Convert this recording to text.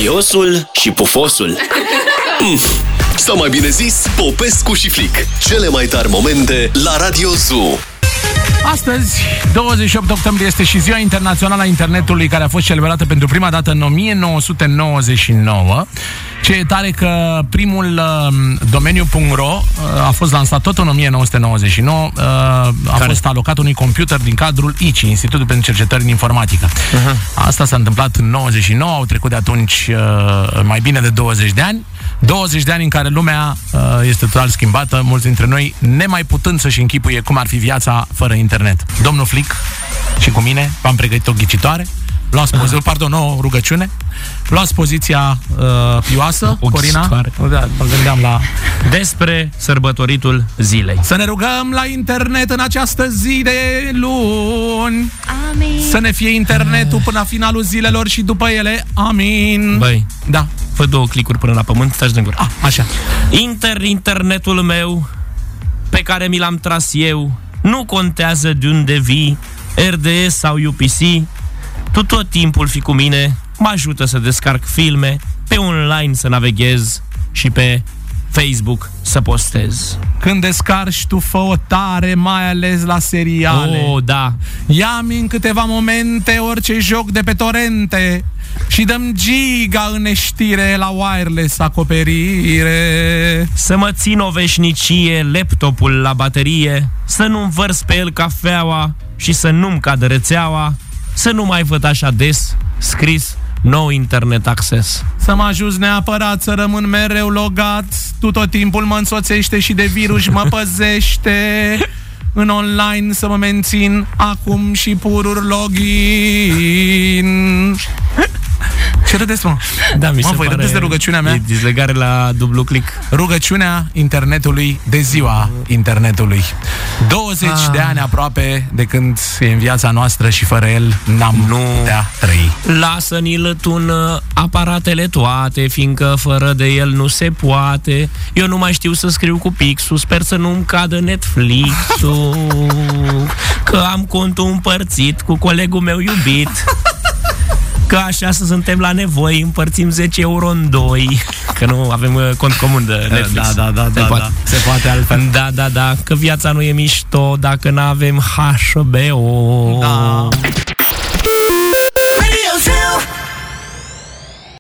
Haiosul și pufosul. Sau mai bine zis, Popescu și Flic. Cele mai tari momente la Radio Zoo. Astăzi, 28 octombrie, este și Ziua Internațională a Internetului, care a fost celebrată pentru prima dată în 1999. Ce e tare că primul domeniu.ro a fost lansat tot în 1999, a fost alocat unui computer din cadrul ICI, Institutul pentru Cercetări în Informatică. Asta s-a întâmplat în 99, au trecut de atunci mai bine de 20 de ani. 20 de ani în care lumea este total schimbată, mulți dintre noi nemai putând să-și închipuie cum ar fi viața fără internet. Domnul Flic și cu mine v-am pregătit o ghicitoare. Luați o rugăciune. Luați poziția pioasă, Corina. Da, mă gândeam la... Despre sărbătoritul zilei. Să ne rugăm la internet în această zi de luni. Amin. Să ne fie internetul până la finalul zilelor și după ele. Amin. Băi, da. Fă 2 clicuri până la pământ, stai din gură. Așa. Internetul meu, pe care mi l-am tras eu, nu contează de unde vii, RDS sau UPC, tu tot timpul fii cu mine, mă ajută să descarc filme, pe online să navighez și pe Facebook să postez. Când descarci tu, fă-o tare, mai ales la seriale. Oh, da. Ia-mi în câteva momente orice joc de pe torente și dăm giga în neștire la wireless acoperire. Să mă țin o veșnicie laptopul la baterie, să nu învărs pe el cafeaua și să nu-mi cadă rețeaua, să nu mai văd așa des scris no internet access. Să mă ajuți neapărat să rămân mereu logat. Tu tot timpul mă însoțește și de virus mă păzește. În online să mă mențin acum și pururi login. Ce râdeți, mă? Da, mi se voi pare râdeți de rugăciunea mea? E dizlegare la dublu click. Rugăciunea internetului de ziua internetului. 20 de ani aproape de când e în viața noastră și fără el n-am putea trăi. Lasă-ni-l tună aparatele toate, fiindcă fără de el nu se poate. Eu nu mai știu să scriu cu pixul, sper să nu-mi cadă Netflix-ul, că am contul împărțit cu colegul meu iubit. Că așa să suntem la nevoi, împărțim 10 euro în 2. Că nu avem cont comun de Netflix. Da. Se poate altfel. Da. Că viața nu e mișto dacă n-avem HBO. Da.